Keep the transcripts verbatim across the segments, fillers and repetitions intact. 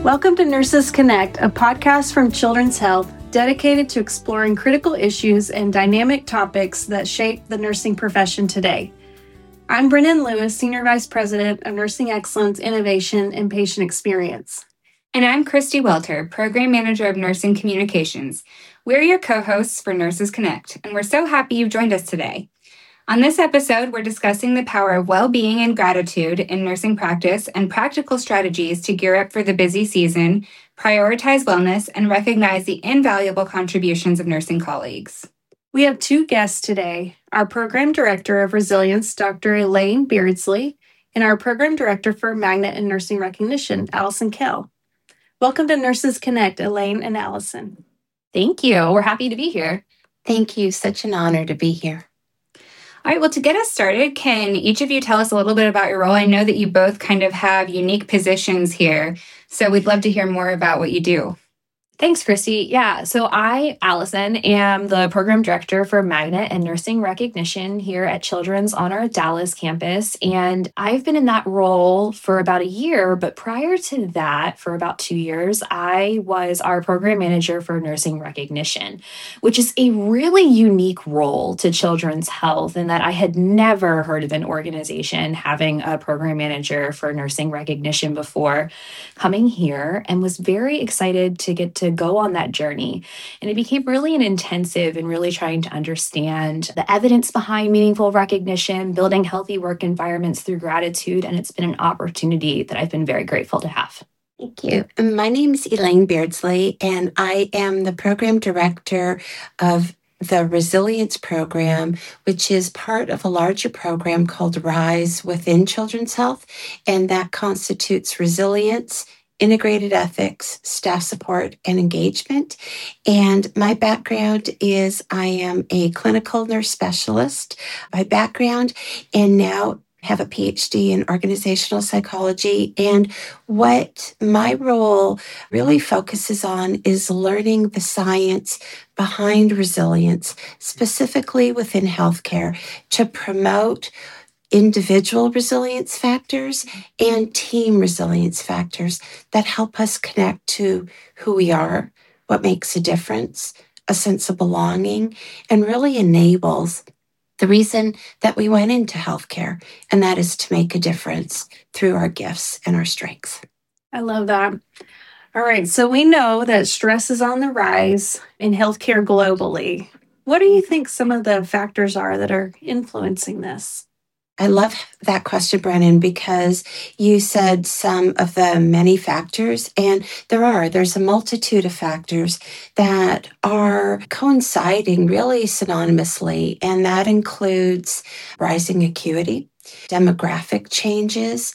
Welcome to Nurses Connect, a podcast from Children's Health dedicated to exploring critical issues and dynamic topics that shape the nursing profession today. I'm Brennan Lewis, Senior Vice President of Nursing Excellence, Innovation, and Patient Experience. And I'm Christy Welter, Program Manager of Nursing Communications. We're your co-hosts for Nurses Connect, and we're so happy you've joined us today. On this episode, we're discussing the power of well-being and gratitude in nursing practice and practical strategies to gear up for the busy season, prioritize wellness, and recognize the invaluable contributions of nursing colleagues. We have two guests today, our Program Director of Resilience, Doctor Elaine Beardsley, and our Program Director for Magnet and Nursing Recognition, Allison Kell. Welcome to Nurses Connect, Elaine and Allison. Thank you. We're happy to be here. Thank you. Such an honor to be here. All right, well, to get us started, can each of you tell us a little bit about your role? I know that you both kind of have unique positions here, so we'd love to hear more about what you do. Thanks, Christy. Yeah, so I, Allison, am the Program Director for Magnet and Nursing Recognition here at Children's on our Dallas campus, and I've been in that role for about a year, but prior to that, for about two years, I was our Program Manager for Nursing Recognition, which is a really unique role to Children's Health in that I had never heard of an organization having a Program Manager for Nursing Recognition before coming here, and was very excited to get to go on that journey. And it became really an intensive and really trying to understand the evidence behind meaningful recognition, building healthy work environments through gratitude. And it's been an opportunity that I've been very grateful to have. Thank you. My name is Elaine Beardsley, and I am the Program Director of the Resilience Program, which is part of a larger program called RISE within Children's Health, and that constitutes resilience, integrated ethics, staff support, and engagement. And my background is I am a clinical nurse specialist by background, and now have a P H D in organizational psychology. And what my role really focuses on is learning the science behind resilience, specifically within healthcare, to promote individual resilience factors and team resilience factors that help us connect to who we are, what makes a difference, a sense of belonging, and really enables the reason that we went into healthcare, and that is to make a difference through our gifts and our strengths. I love that. All right, so we know that stress is on the rise in healthcare globally. What do you think some of the factors are that are influencing this? I love that question, Brennan, because you said some of the many factors, and there are. There's a multitude of factors that are coinciding really synonymously, and that includes rising acuity, demographic changes,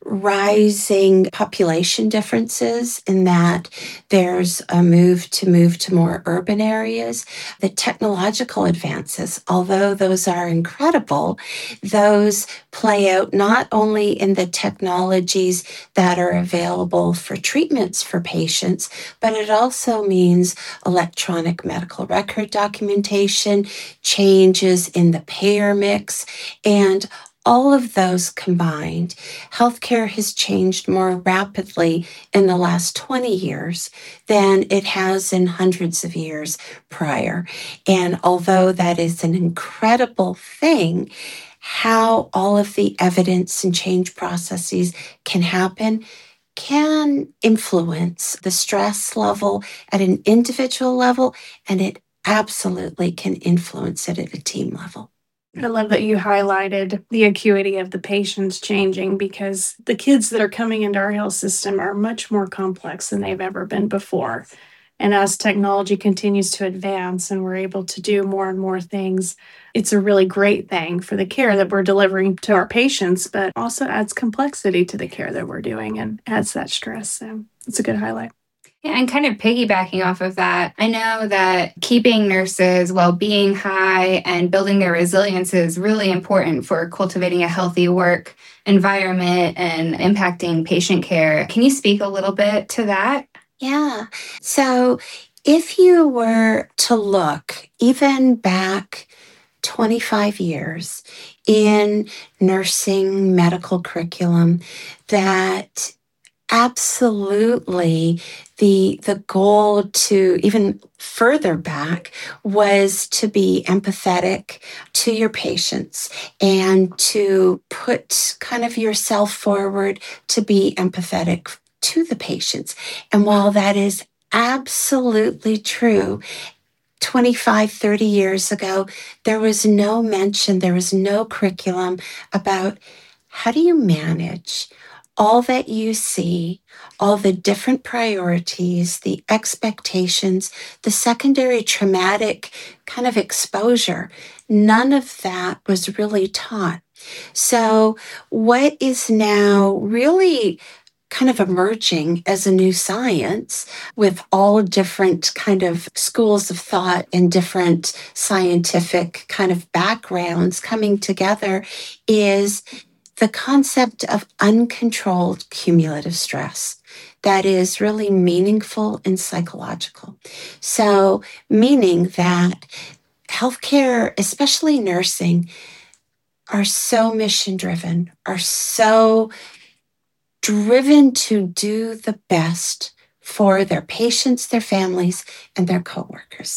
rising population differences in that there's a move to move to more urban areas, the technological advances, although those are incredible, those play out not only in the technologies that are available for treatments for patients, but it also means electronic medical record documentation, changes in the payer mix, and all of those combined, healthcare has changed more rapidly in the last twenty years than it has in hundreds of years prior. And although that is an incredible thing, how all of the evidence and change processes can happen can influence the stress level at an individual level, and it absolutely can influence it at a team level. I love that you highlighted the acuity of the patients changing, because the kids that are coming into our health system are much more complex than they've ever been before. And as technology continues to advance and we're able to do more and more things, it's a really great thing for the care that we're delivering to our patients, but also adds complexity to the care that we're doing and adds that stress. So it's a good highlight. Yeah, and kind of piggybacking off of that, I know that keeping nurses' well-being high and building their resilience is really important for cultivating a healthy work environment and impacting patient care. Can you speak a little bit to that? Yeah. So if you were to look even back twenty-five years in nursing medical curriculum, that absolutely the the goal to even further back was to be empathetic to your patients and to put kind of yourself forward to be empathetic to the patients. And while that is absolutely true, twenty-five, thirty years ago, there was no mention, there was no curriculum about how do you manage all that you see, all the different priorities, the expectations, the secondary traumatic kind of exposure. None of that was really taught. So, what is now really kind of emerging as a new science with all different kind of schools of thought and different scientific kind of backgrounds coming together is the concept of uncontrolled cumulative stress that is really meaningful and psychological. So, meaning that healthcare, especially nursing, are so mission driven, are so driven to do the best for their patients, their families, and their coworkers.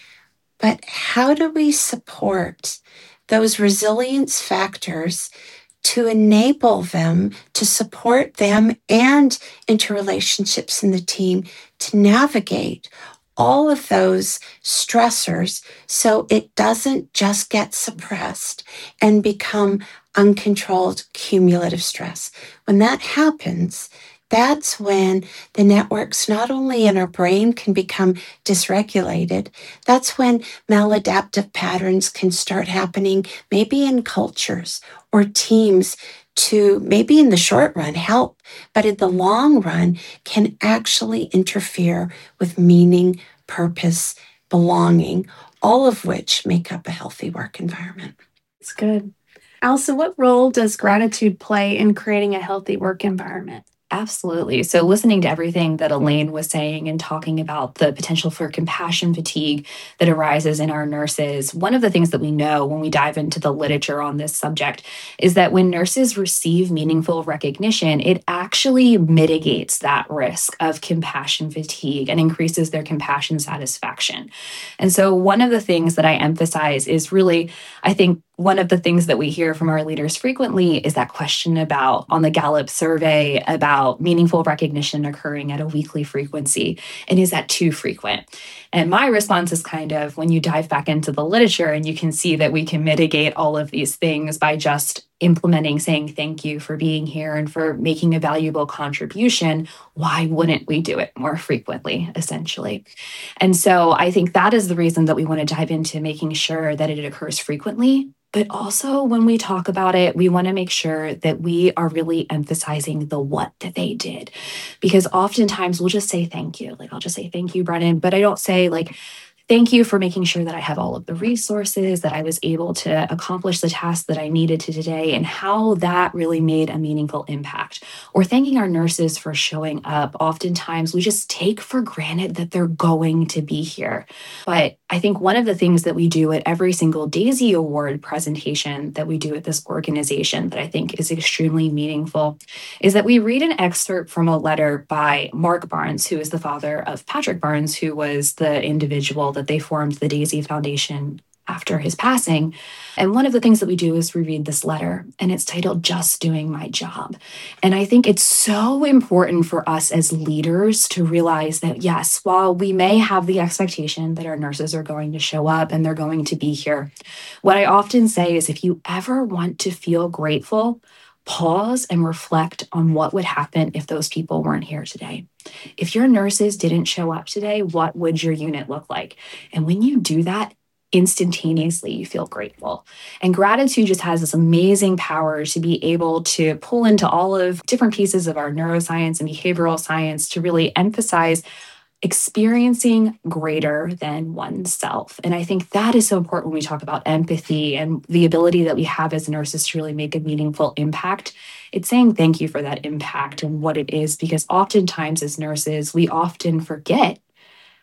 But how do we support those resilience factors to enable them, to support them and interrelationships in the team to navigate all of those stressors so it doesn't just get suppressed and become uncontrolled cumulative stress? When that happens, that's when the networks, not only in our brain, can become dysregulated. That's when maladaptive patterns can start happening, maybe in cultures or teams, to maybe in the short run help, but in the long run can actually interfere with meaning, purpose, belonging, all of which make up a healthy work environment. It's good. Alisa, what role does gratitude play in creating a healthy work environment? Absolutely. So, listening to everything that Elaine was saying and talking about the potential for compassion fatigue that arises in our nurses, one of the things that we know when we dive into the literature on this subject is that when nurses receive meaningful recognition, it actually mitigates that risk of compassion fatigue and increases their compassion satisfaction. And so, one of the things that I emphasize is really, I think, one of the things that we hear from our leaders frequently is that question about, on the Gallup survey, about meaningful recognition occurring at a weekly frequency. And is that too frequent? And my response is kind of, when you dive back into the literature and you can see that we can mitigate all of these things by just implementing saying thank you for being here and for making a valuable contribution, why wouldn't we do it more frequently, essentially? And so I think that is the reason that we want to dive into making sure that it occurs frequently. But also, when we talk about it, we want to make sure that we are really emphasizing the what that they did. Because oftentimes we'll just say thank you. Like, I'll just say thank you, Brennan. But I don't say, like, thank you for making sure that I have all of the resources, that I was able to accomplish the task that I needed to today, and how that really made a meaningful impact. Or thanking our nurses for showing up. Oftentimes, we just take for granted that they're going to be here. But I think one of the things that we do at every single Daisy Award presentation that we do at this organization that I think is extremely meaningful is that we read an excerpt from a letter by Mark Barnes, who is the father of Patrick Barnes, who was the individual that they formed the Daisy Foundation after his passing. And one of the things that we do is we read this letter, and it's titled Just Doing My Job. And I think it's so important for us as leaders to realize that, yes, while we may have the expectation that our nurses are going to show up and they're going to be here, what I often say is, if you ever want to feel grateful, pause and reflect on what would happen if those people weren't here today. If your nurses didn't show up today, what would your unit look like? And when you do that, instantaneously you feel grateful. And gratitude just has this amazing power to be able to pull into all of different pieces of our neuroscience and behavioral science to really emphasize experiencing greater than oneself. And I think that is so important when we talk about empathy and the ability that we have as nurses to really make a meaningful impact. It's saying thank you for that impact and what it is, because oftentimes as nurses, we often forget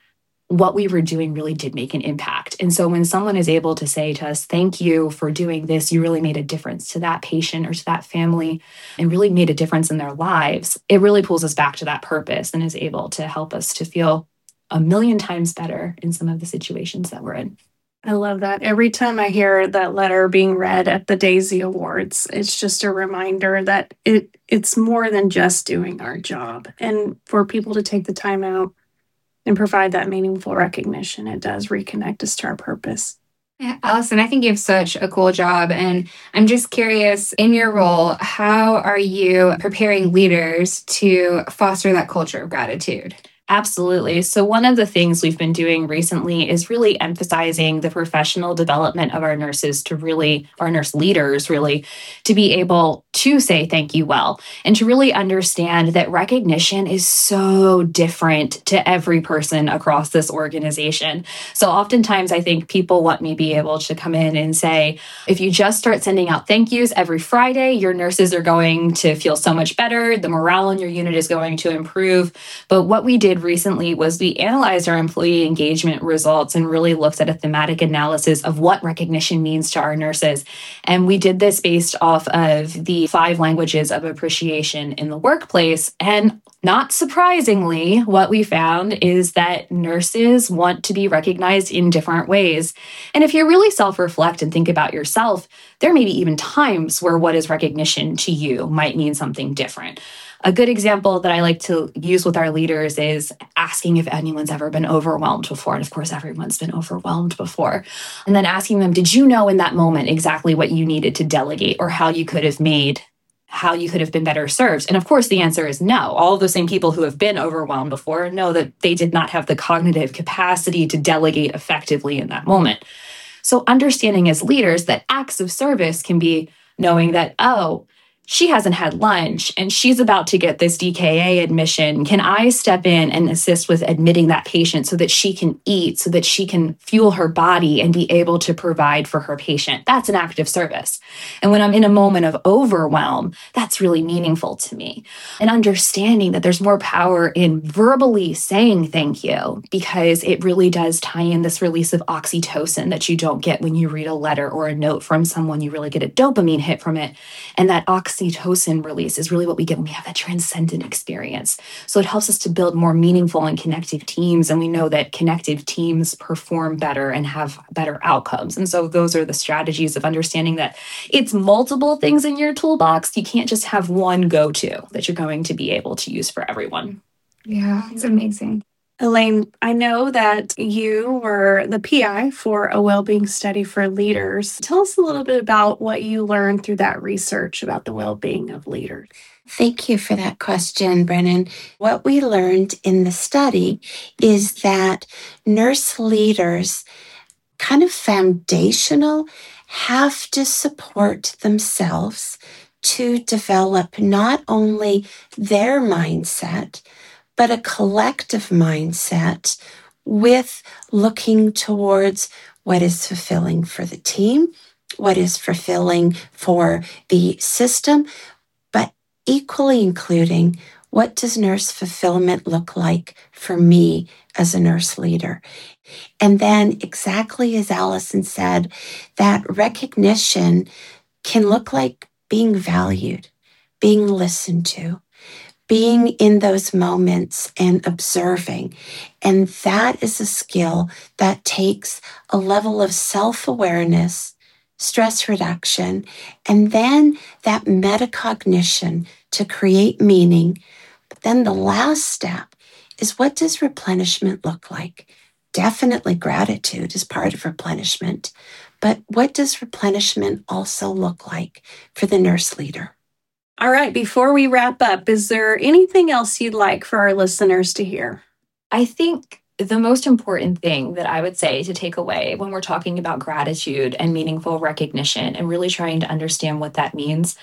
what we were doing really did make an impact. And so when someone is able to say to us, thank you for doing this, you really made a difference to that patient or to that family and really made a difference in their lives, it really pulls us back to that purpose and is able to help us to feel a million times better in some of the situations that we're in. I love that. Every time I hear that letter being read at the Daisy Awards, it's just a reminder that it it's more than just doing our job. And for people to take the time out and provide that meaningful recognition, it does reconnect us to our purpose. Yeah, Allison, I think you have such a cool job. And I'm just curious, in your role, how are you preparing leaders to foster that culture of gratitude? Absolutely. So one of the things we've been doing recently is really emphasizing the professional development of our nurses to really, our nurse leaders really, to be able to say thank you well and to really understand that recognition is so different to every person across this organization. So oftentimes I think people want me to be able to come in and say, if you just start sending out thank yous every Friday, your nurses are going to feel so much better. The morale in your unit is going to improve. But what we did recently was we analyzed our employee engagement results and really looked at a thematic analysis of what recognition means to our nurses. And we did this based off of the five languages of appreciation in the workplace. And not surprisingly, what we found is that nurses want to be recognized in different ways. And if you really self-reflect and think about yourself, there may be even times where what is recognition to you might mean something different. A good example that I like to use with our leaders is asking if anyone's ever been overwhelmed before. And of course, everyone's been overwhelmed before. And then asking them, did you know in that moment exactly what you needed to delegate or how you could have made, how you could have been better served? And of course, the answer is no. All of the same people who have been overwhelmed before know that they did not have the cognitive capacity to delegate effectively in that moment. So understanding as leaders that acts of service can be knowing that, oh, she hasn't had lunch and she's about to get this D K A admission. Can I step in and assist with admitting that patient so that she can eat, so that she can fuel her body and be able to provide for her patient? That's an act of service. And when I'm in a moment of overwhelm, that's really meaningful to me. And understanding that there's more power in verbally saying thank you, because it really does tie in this release of oxytocin that you don't get when you read a letter or a note from someone. You really get a dopamine hit from it. And that oxytocin Oxytocin release is really what we get when we have that transcendent experience. So it helps us to build more meaningful and connective teams. And we know that connective teams perform better and have better outcomes. And so those are the strategies of understanding that it's multiple things in your toolbox. You can't just have one go-to that you're going to be able to use for everyone. Yeah, it's amazing. Elaine, I know that you were the P I for a well-being study for leaders. Tell us a little bit about what you learned through that research about the well-being of leaders. Thank you for that question, Brennan. What we learned in the study is that nurse leaders, kind of foundational, have to support themselves to develop not only their mindset, but a collective mindset with looking towards what is fulfilling for the team, what is fulfilling for the system, but equally including what does nurse fulfillment look like for me as a nurse leader. And then exactly as Allison said, that recognition can look like being valued, being listened to, being in those moments and observing. And that is a skill that takes a level of self-awareness, stress reduction, and then that metacognition to create meaning. But then the last step is, what does replenishment look like? Definitely gratitude is part of replenishment. But what does replenishment also look like for the nurse leader? All right, before we wrap up, is there anything else you'd like for our listeners to hear? I think the most important thing that I would say to take away when we're talking about gratitude and meaningful recognition and really trying to understand what that means,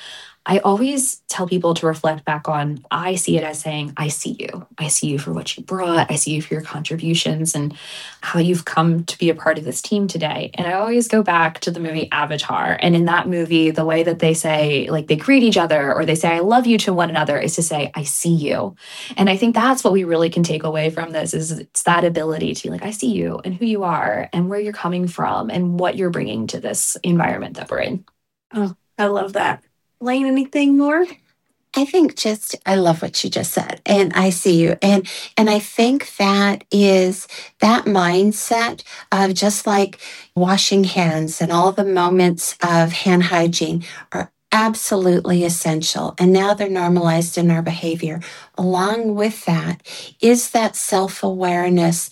I always tell people to reflect back on, I see it as saying, I see you. I see you for what you brought. I see you for your contributions and how you've come to be a part of this team today. And I always go back to the movie Avatar. And in that movie, the way that they say, like they greet each other or they say, I love you to one another is to say, I see you. And I think that's what we really can take away from this is it's that ability to be like, I see you and who you are and where you're coming from and what you're bringing to this environment that we're in. Oh, I love that. Lane, anything more? I think just, I love what you just said. And I see you. And, and I think that is that mindset of just like washing hands and all the moments of hand hygiene are absolutely essential. And now they're normalized in our behavior. Along with that is that self-awareness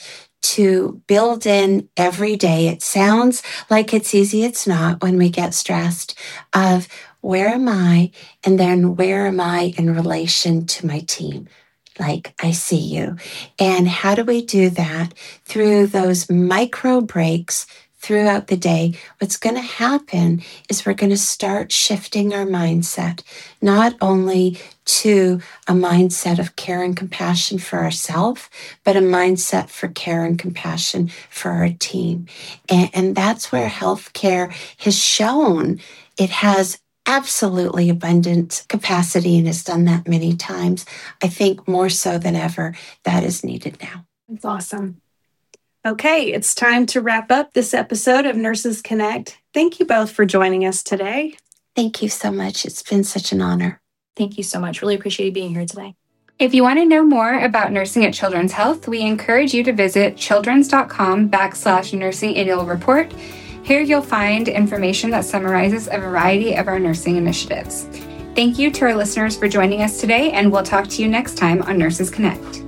to build in every day. It sounds like it's easy. It's not when we get stressed of where am I? And then where am I in relation to my team? Like, I see you. And how do we do that? Through those micro breaks throughout the day. What's going to happen is we're going to start shifting our mindset, not only to a mindset of care and compassion for ourselves, but a mindset for care and compassion for our team. And, and that's where healthcare has shown it has absolutely abundant capacity and has done that many times. I think more so than ever, that is needed now. That's awesome. Okay, it's time to wrap up this episode of Nurses Connect. Thank you both for joining us today. Thank you so much. It's been such an honor. Thank you so much. Really appreciate you being here today. If you want to know more about nursing at Children's Health, we encourage you to visit children's.com backslash nursing annual report. Here you'll find information that summarizes a variety of our nursing initiatives. Thank you to our listeners for joining us today, and we'll talk to you next time on Nurses Connect.